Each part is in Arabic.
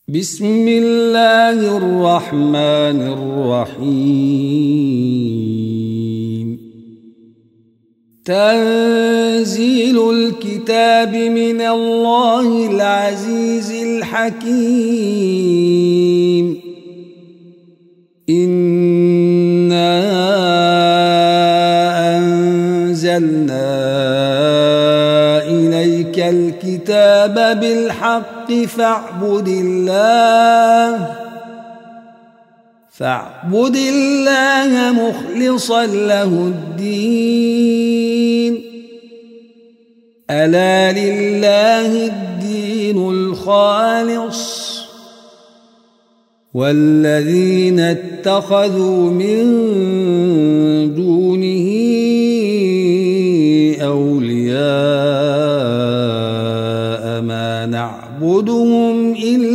بسم الله الرحمن الرحيم. تنزيل الكتاب من الله العزيز الحكيم. إنا أنزلنا إليك الكتاب بالحق فاعبد الله مخلصا له الدين. ألا لله الدين الخالص والذين اتخذوا من دونه أولياء ما نعبدهم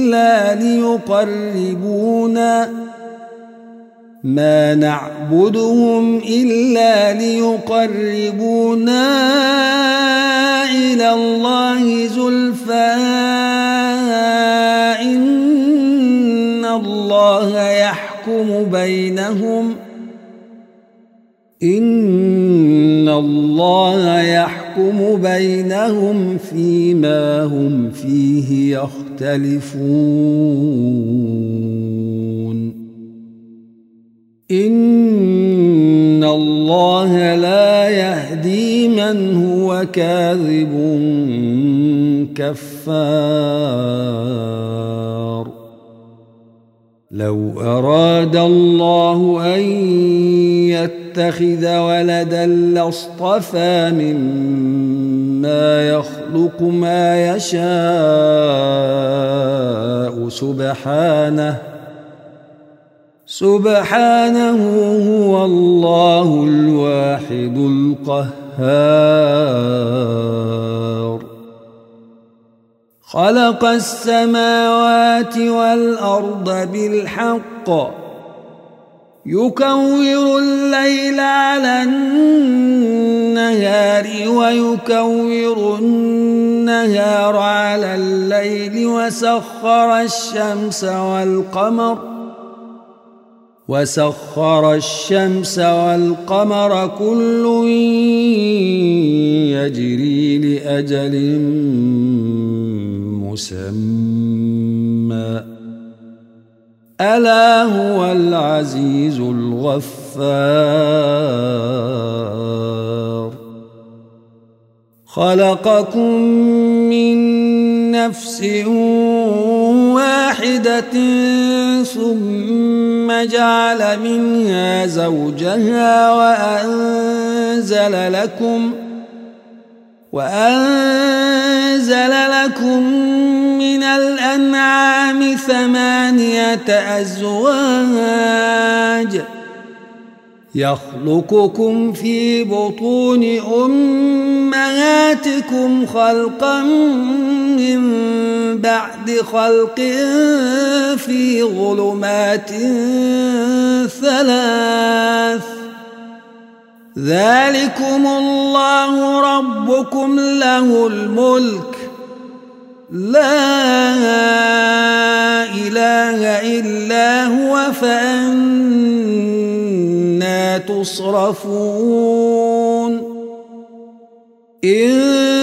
إلا ليقربونا إلى الله زلفى إن الله يحكم بينهم فيما هم فيه يختلفون. إن الله لا يهدي من هو كاذب كفار. لو أراد الله أن يتخذ ولدا لاصطفى مما يخلق ما يشاء سبحانه هو الله الواحد القهار. خلق السماوات والأرض بالحق يكور الليل على النهار ويكور النهار على الليل وسخر الشمس والقمر كل يجري لأجل مسمى ألا هو العزيز الغفار. خلقكم من نفس واحدة ثم جعل منها زوجها وأنزل لكم من الأنعام 8 أزواج يخلقكم في بطون أمهاتكم خلقا من بعد خلق في ظلمات 3 ذلكم الله ربكم له الملك لا إله إلا هو فأنى تصرفون. إن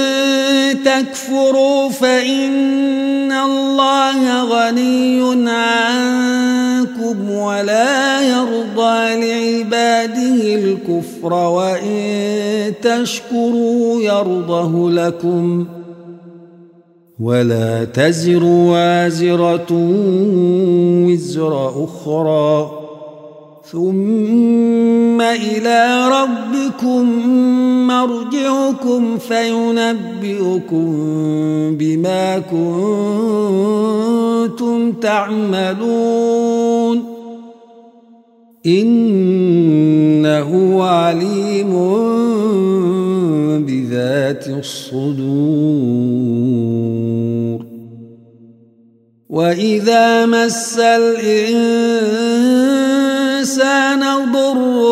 تكفروا فإن الله غني عنكم ولا يرضى لعباده الكفر وإن تشكروا يرضه لكم ولا تزر وازرة وزر أخرى ثم إلى ربكم مرجعكم فينبئكم بما كنتم تعملون. إنه عليم بذات الصدور. وإذا مس الإنسان ضر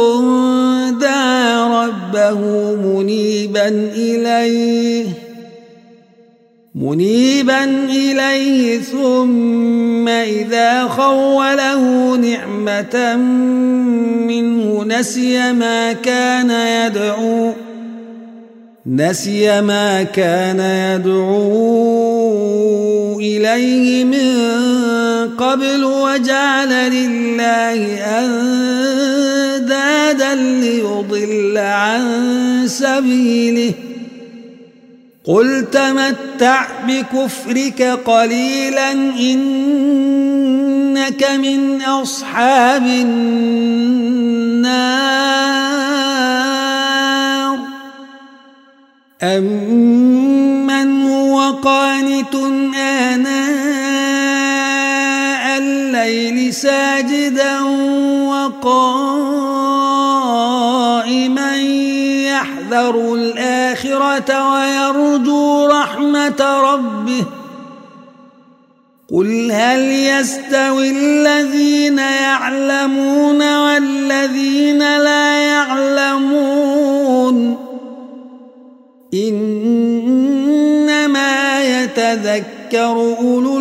دعا ربه منيبا منيبا إليه ثم إذا خوله نعمة منه نسي ما كان يدعو إليه من قبل وجعل لله أندادا ليضل عن سبيله قل تمتع بكفرك قليلا إنك من أصحاب النار أمن هو قانت آناء الليل ساجدا وقائما يحذر الآخرة ويرجو رحمة ربه قل هل يستوي الذين يعلمون والذين لا يعلمون إنما يتذكر أولو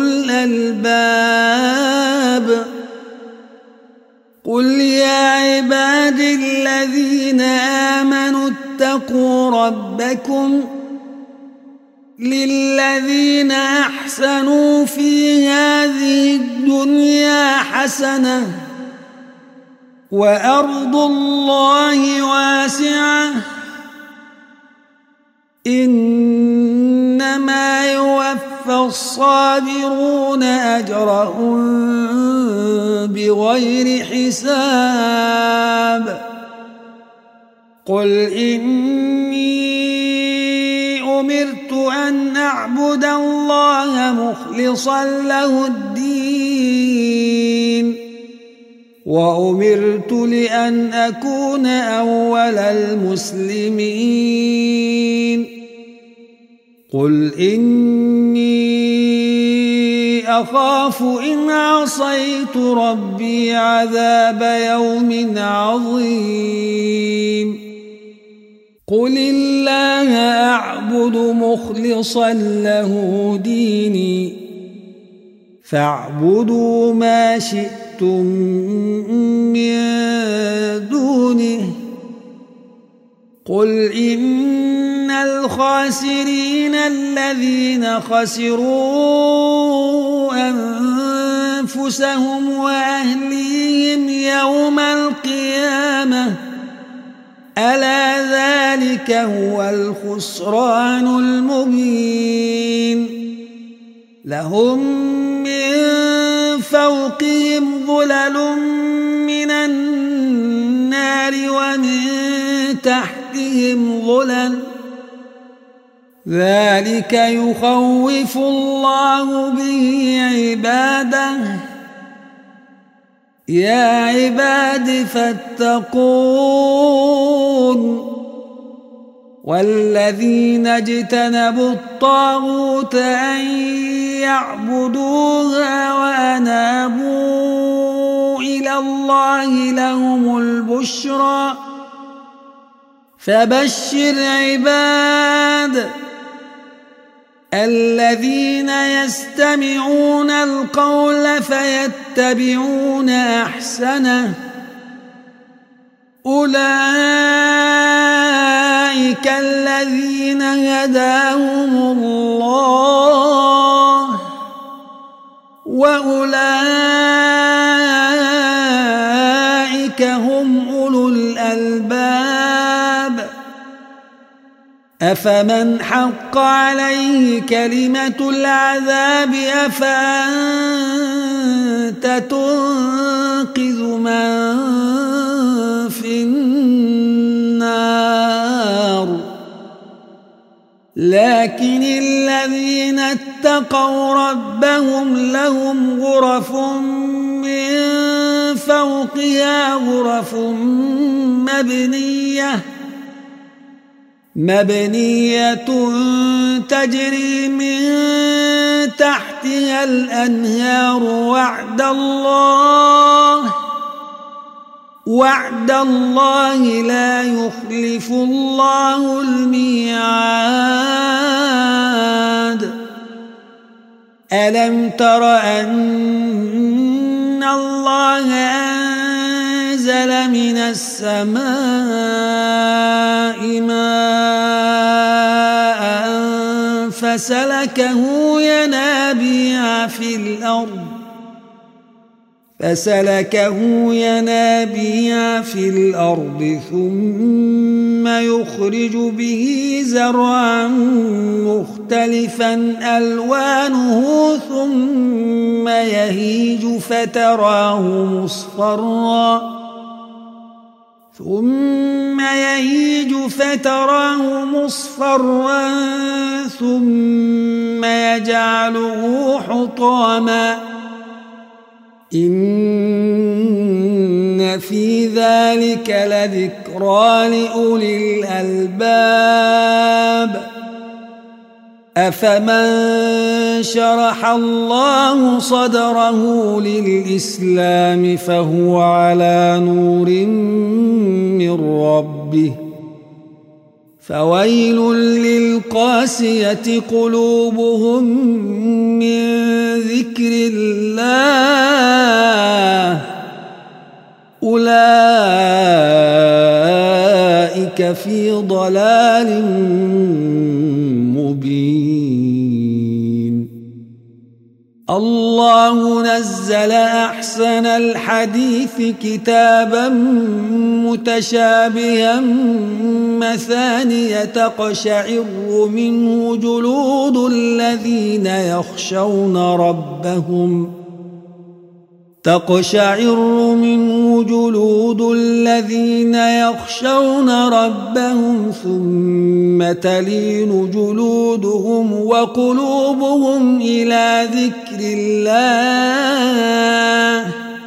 الألباب قل يا عبادي الذين آمنوا اتقوا ربكم للذين أحسنوا في هذه الدنيا حسنة وأرض الله واسعة إنما يوفى الصابرون أجرهم بغير حساب قل إني أمرت أن أعبد الله مخلصا له الدين وأمرت لأن أكون أول المسلمين قل إني أخاف إن عصيت ربي عذاب يوم عظيم قل الله أعبد مخلصا له ديني فاعبدوا ما شئتم من دونه قل إن الخاسرين الذين خسروا أنفسهم وأهليهم يوم القيامة ألا ذلك هو الخسران المبين لهم من فوقهم ظلل من النار ومن تحتهم ظلل ذلك يخوف الله به عباده يا عباد فاتقون والذين اجتنبوا الطاغوت أن يعبدوها وأنابوا إلى الله لهم البشرى فبشر عباد الذين يستمعون القول فيتبعون أحسنه أولئك الذين هداهم الله وأولئك هم أولو الألباب أفمن حق عليه كلمة العذاب أفأنت تنقذ من في النار لكن الذين اتقوا ربهم لهم غرف من فوقها غرف مبنية تجري من تحتها الأنهار وعد الله لا يخلف الله الميعاد ألم تر أن الله أنزل من السماء ماء فسلكه ينابيع في الأرض ثم يخرج به زرعا مختلفا ألوانه ثم يهيج فتراه مصفرا ثم يجعله حطاما إن في ذلك لذكرى لأولي الألباب أفمن شرح الله صدره للإسلام فهو على نور من ربه فويل للقاسية قلوبهم من ذكر الله أولئك في ضلال مبين. الله نزل أحسن الحديث كتابا متشابها مثانية تقشعر منه جلود الذين يخشون ربهم ثم تلين جلودهم وقلوبهم إلى ذكر الله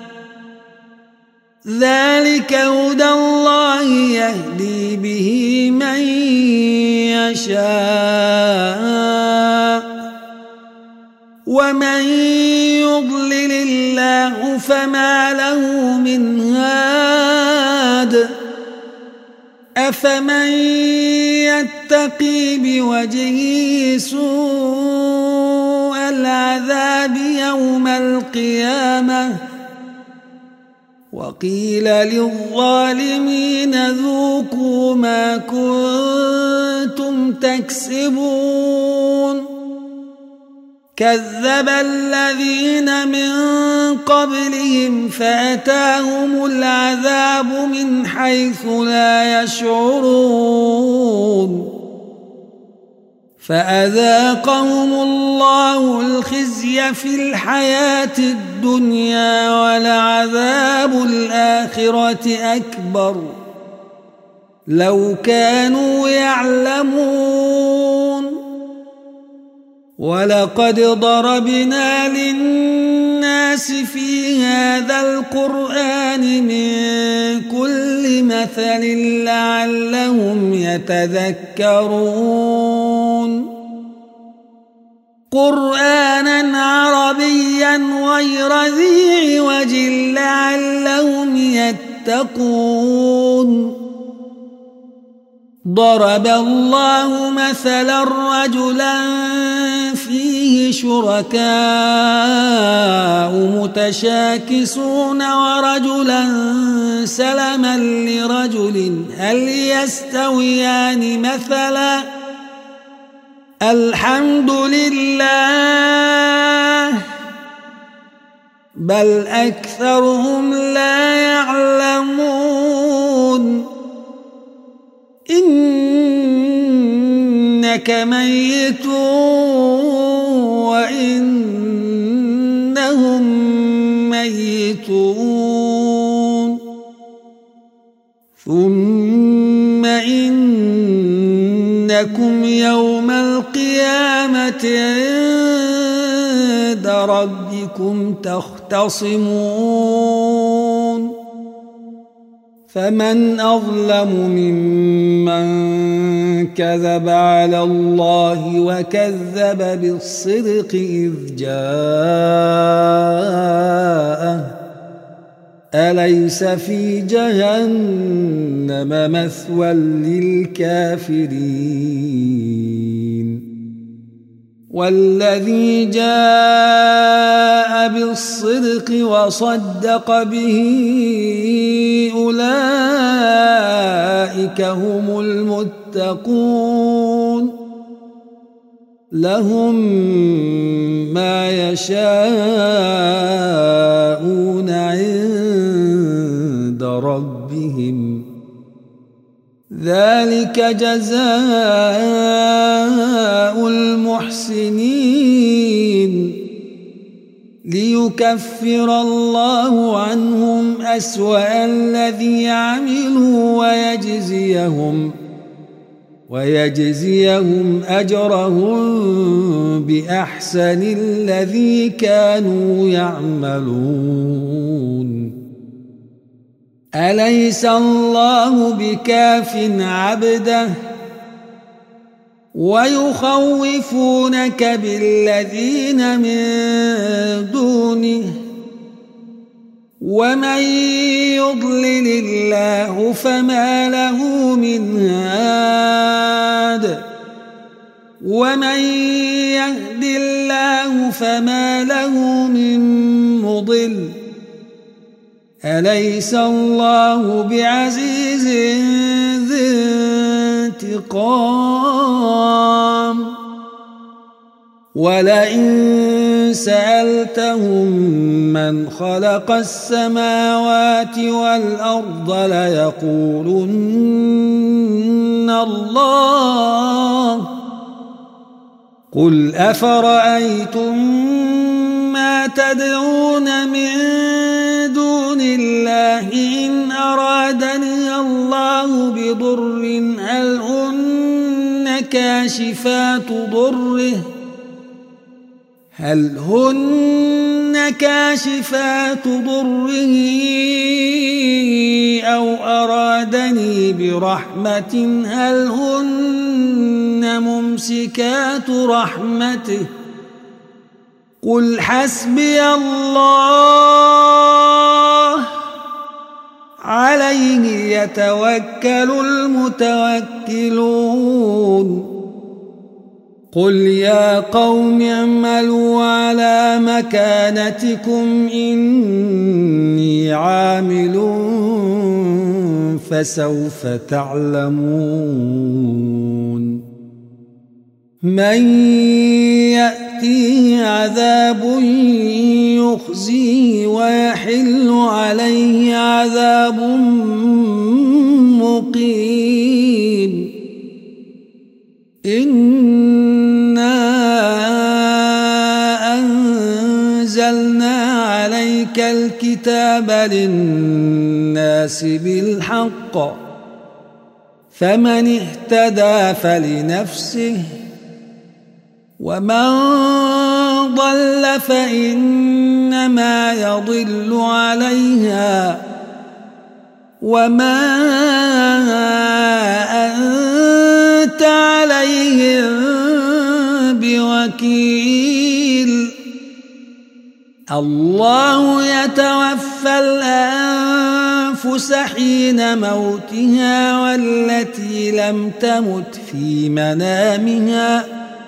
ذلك هدى الله يهدي به من يشاء ومن يضلل الله فما له من هاد أفمن يتقي بوجهه سوء العذاب يوم القيامة وقيل للظالمين ذوقوا ما كنتم تكسبون كذب الذين من قبلهم فأتاهم العذاب من حيث لا يشعرون فأذاقهم الله الخزي في الحياة الدنيا ولعذاب الآخرة أكبر لو كانوا يعلمون ولقد ضربنا للناس في هذا القرآن من كل مثل لعلهم يتذكرون قرآنا عربيا غير ذي عوج لعلهم يتقون ضرب الله مثلا رجلا فيه شركاء متشاكسون ورجلا سلما لرجل هل يستويان مثلا الحمد لله بل أكثرهم لا يعلمون إنك ميت وإنهم ميتون ثم إنكم يوم القيامة عند ربكم تختصمون فمن أظلم ممن كذب على الله وكذب بالصدق إذ جاءه أليس في جهنم مثوى للكافرين والذي جاء بالصدق وصدق به أولئك هم المتقون لهم ما يشاءون عند ربهم ذلك جزاء المحسنين ليكفر الله عنهم أسوأ الذي عملوا ويجزيهم أجرهم بأحسن الذي كانوا يعملون أليس الله بكاف عبده ويخوفونك بالذين من دونه ومن يضلل الله فما له من هاد ومن يهد الله فما له من مضل أليس الله بعزيز ذي انتقام ولئن سألتهم من خلق السماوات والأرض ليقولن الله قل أفرأيتم ما تدعون من دون الله إن أرادني الله بضر هل هن كاشفات ضره أو أرادني برحمة هل هن ممسكات رحمته قل حسبي الله عليه يتوكل المتوكلون قل يا قوم اعملوا على مكانتكم إني عامل فسوف تعلمون من يأتيه عذاب يخزيه ويحل عليه عذاب مقيم إنا أنزلنا عليك الكتاب للناس بالحق فمن اهتدى فلنفسه ومن ضل فإنما يضل عليها وما أنت عليهم بوكيل الله يتوفى الأنفس حين موتها والتي لم تمت في منامها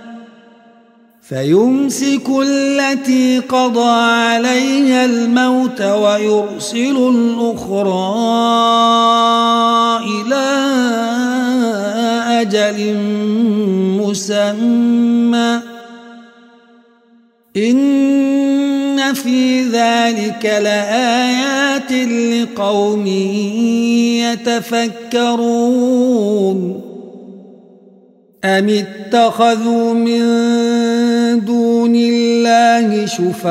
فيمسك التي قضى عليها الموت ويرسل الأخرى إلى أجل مسمى إن في ذلك لآيات لقوم يتفكرون أم اتخذوا من دون الله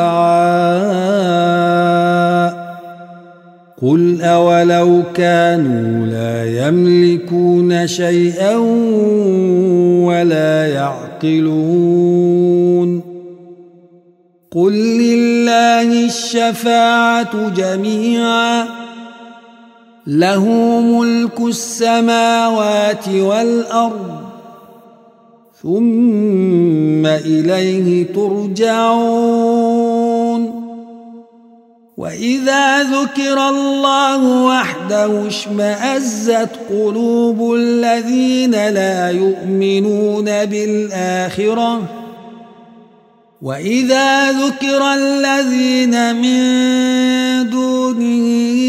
شفعاء قل أولو كانوا لا يملكون شيئا ولا يعقلون قل لله الشفاعة جميعا له ملك السماوات والأرض ثم إليه ترجعون وإذا ذكر الله وحده اشمأزت قلوب الذين لا يؤمنون بالآخرة وإذا ذكر الذين من دونه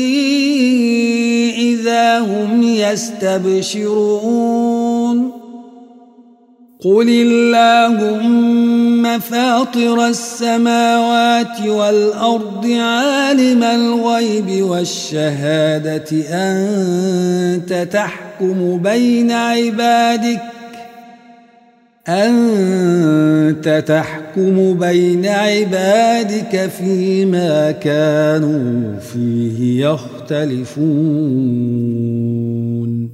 إذا هم يستبشرون قل اللهم فاطر السماوات والأرض عالم الغيب والشهادة أنت تحكم بين عبادك فيما كانوا فيه يختلفون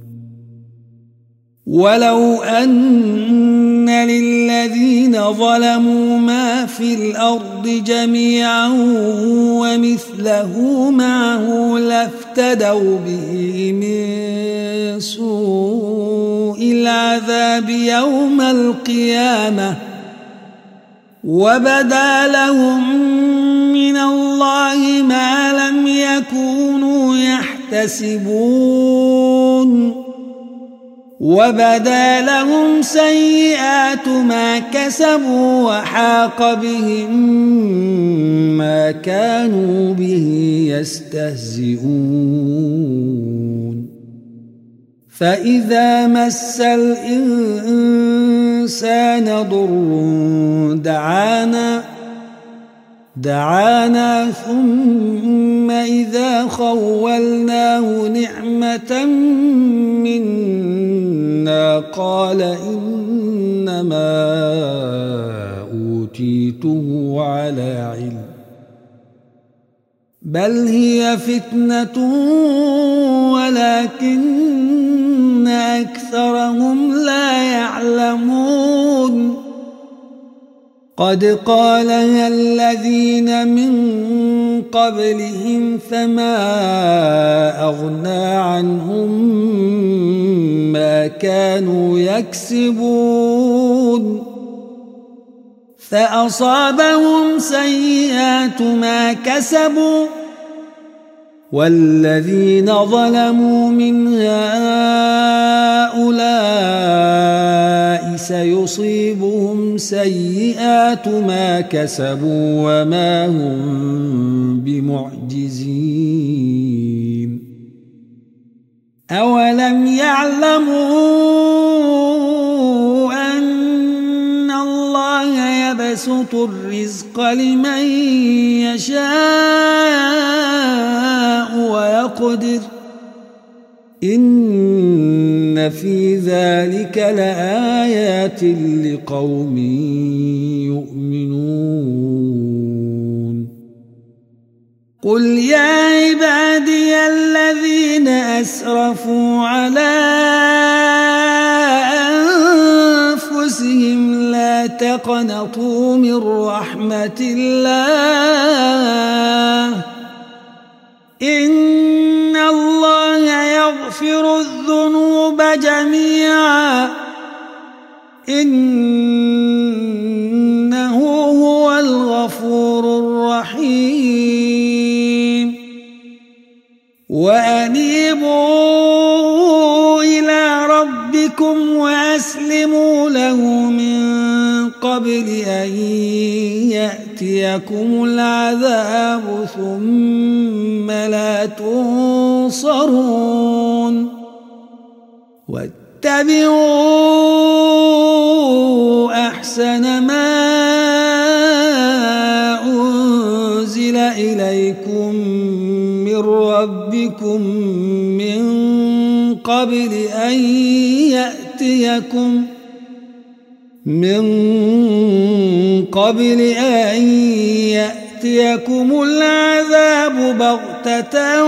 ولو أن للذين ظلموا ما في الأرض جميعا ومثله معه لافتدوا به من سوء العذاب يوم القيامة وبدا لهم من الله ما لم يكونوا يحتسبون وبدا لهم سيئات ما كسبوا وحاق بهم ما كانوا به يستهزئون فإذا مس الإنسان ضر دعانا ثم إذا خولناه نعمة منا قال إنما أوتيته على علم بل هي فتنة ولكن أكثرهم لا يعلمون قد قالها الذين من قبلهم فما أغنى عنهم ما كانوا يكسبون فأصابهم سيئات ما كسبوا والذين ظلموا من هؤلاء سيصيبهم سيئات ما كسبوا وما هم بمعجزين أولم يعلموا أن الله يبسط الرزق لمن يشاء ويقدر إن في ذلك لآيات لقوم يؤمنون قل يا عبادي الذين أسرفوا على أنفسهم لا تقنطوا من رحمة الله إن الله يغفر الذنوب جميعا إنه هو الغفور الرحيم وأنيبوا إلى ربكم وأسلموا له من قبل أن يأتيكم العذاب ثم لا تنصرون واتبعوا أحسن ما أنزل إليكم من ربكم من قبل أن يأتيكم العذاب بغتة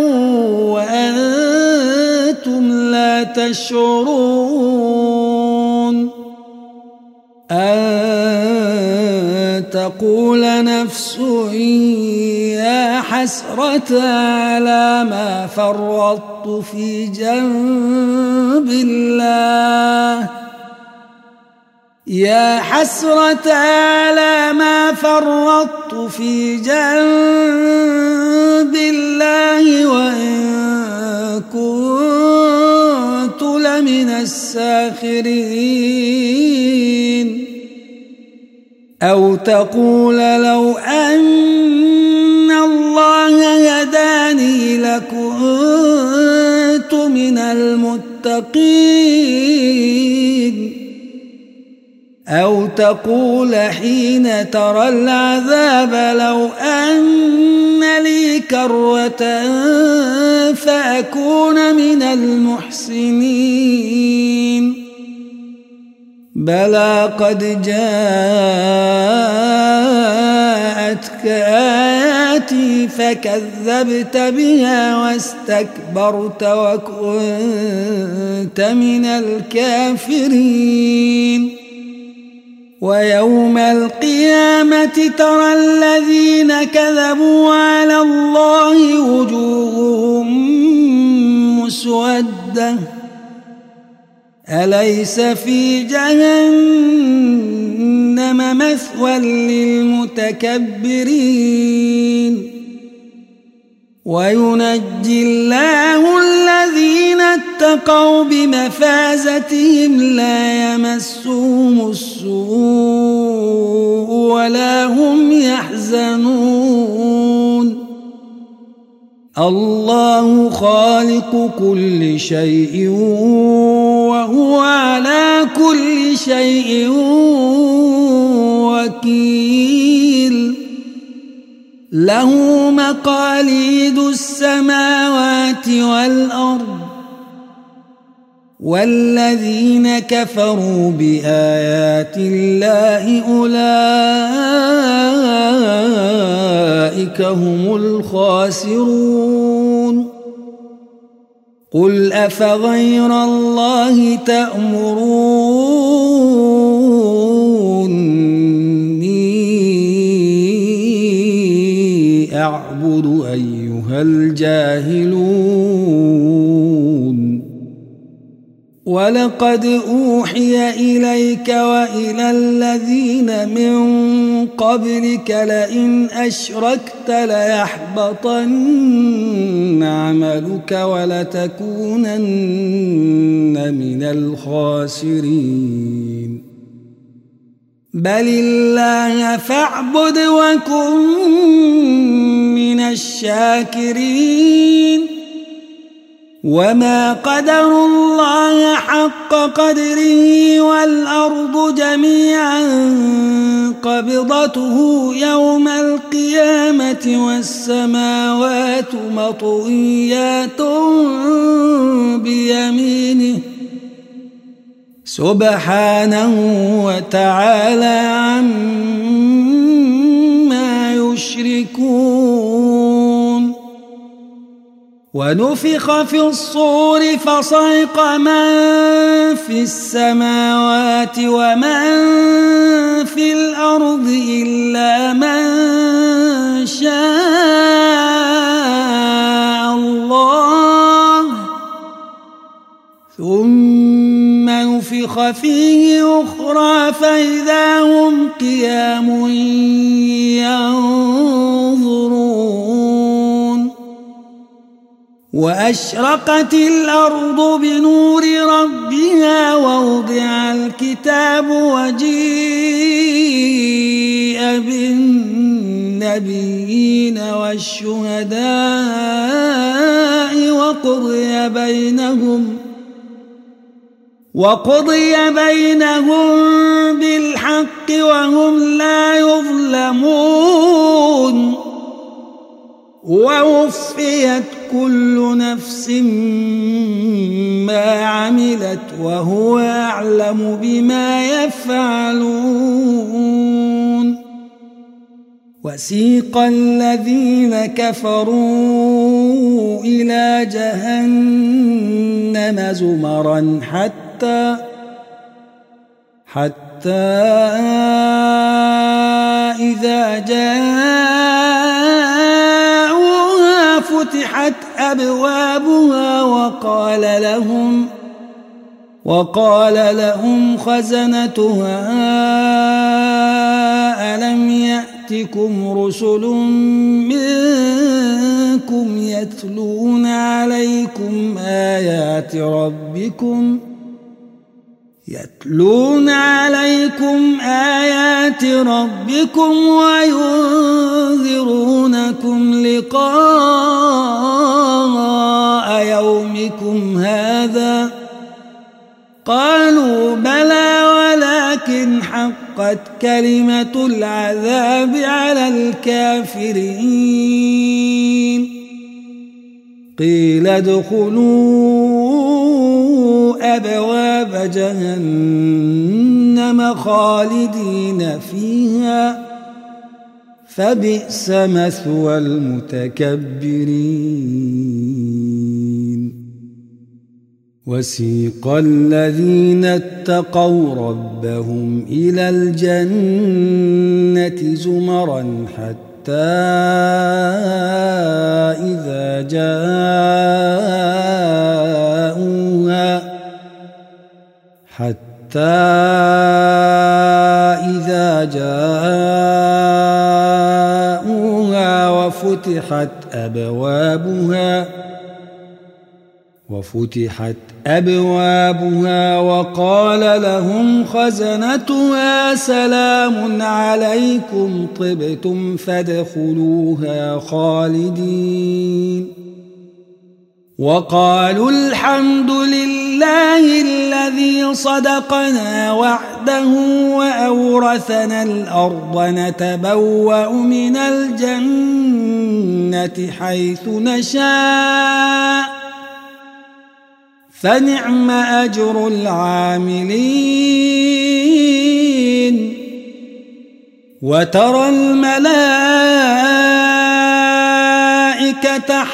وأنتم لا تشعرون أن تقول نفس يا حسرة على ما فرطت في جنب الله يا حسرة على ما فرطت في جنب الله وإن كنت لمن الساخرين أو تقول لو أن الله هداني لكنت من المتقين أو تقول حين ترى العذاب لو أن لي كرة فأكون من المحسنين بلى قد جاءتك آياتي فكذبت بها واستكبرت وكنت من الكافرين ويوم القيامة ترى الذين كذبوا على الله وجوههم مسودة أليس في جهنم مثوى للمتكبرين وينجي الله الذين اتقوا بمفازتهم لا يمسهم السوء ولا هم يحزنون الله خالق كل شيء وهو على كل شيء وكيل له مقاليد السماوات والأرض والذين كفروا بآيات الله أولئك هم الخاسرون قل أفغير الله تأمروني أعبد أيها الجاهلون ولقد أوحي إليك وإلى الذين من قبلك لئن أشركت ليحبطن عملك ولتكونن من الخاسرين بل الله فاعبد وكن من الشاكرين وما قدروا الله حق قدره والأرض جميعا قبضته يوم القيامة والسماوات مطويات بيمينه سبحانه وتعالى عما يشركون ونفخ في الصور فصعق من في السماوات ومن في الأرض إلا من شاء الله ثم نفخ فيه أخرى فإذا هم قيام ينظرون وأشرقت الأرض بنور ربها ووضع الكتاب وجيء بالنبيين والشهداء وقضي بينهم بالحق وهم لا يظلمون ووفيت كل نفس ما عملت وهو أعلم بما يفعلون وسيق الذين كفروا إلى جهنم زمرا حتى إذا جاءوها فتحت أبوابها وقال لهم خزنتها ألم يأتكم رسل منكم يتلون عليكم آيات ربكم وينذرونكم لقاء يومكم هذا قالوا بلى ولكن حقت كلمة العذاب على الكافرين قيل ادخلوا أبواب جهنم خالدين فيها فبئس مثوى المتكبرين وسيق الذين اتقوا ربهم إلى الجنة زمرا حتى إذا جاءوها وفتحت أبوابها وقال لهم خزنتها سلام عليكم طبتم فادخلوها خالدين وقالوا الحمد لله الذي صدقنا وعده وأورثنا الأرض نتبوأ من الجنة حيث نشاء فنعم أجر العاملين وترى الملائكة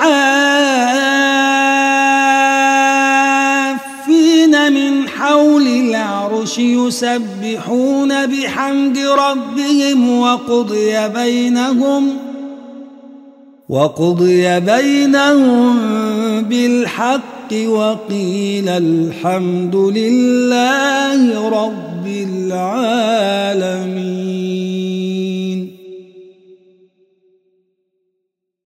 حافين من حول العرش يسبحون بحمد ربهم وقضي بينهم بالحق وقيل الحمد لله رب العالمين.